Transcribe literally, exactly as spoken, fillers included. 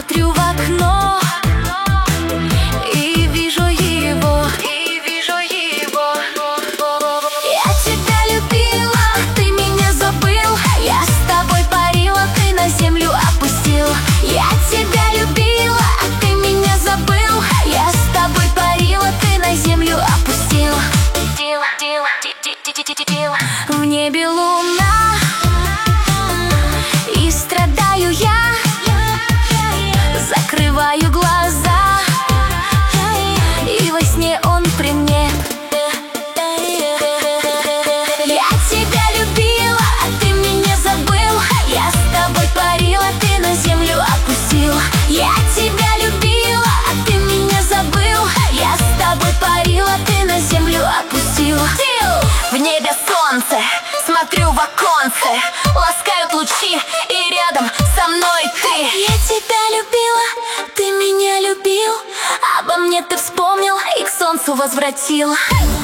Смотрю в окно и вижу его, и вижу его. Я тебя любила, ты меня забыл. Я с тобой парила, ты на землю опустил. Я тебя любила, ты меня забыл. Я с тобой парила, ты на землю опустил. В небе луна, и страдаю я. Закрываю глаза, и во сне он при мне. Я тебя любила, а ты меня забыл. Я с тобой парила, ты на землю опустил. Я тебя любила, а ты меня забыл. Я с тобой парила, ты на землю опустил. В небе солнце, смотрю в оконце, ласкают лучи, и рядом со мной ты. Я тебя любила, ты меня любил, обо мне ты вспомнил и к солнцу возвратил.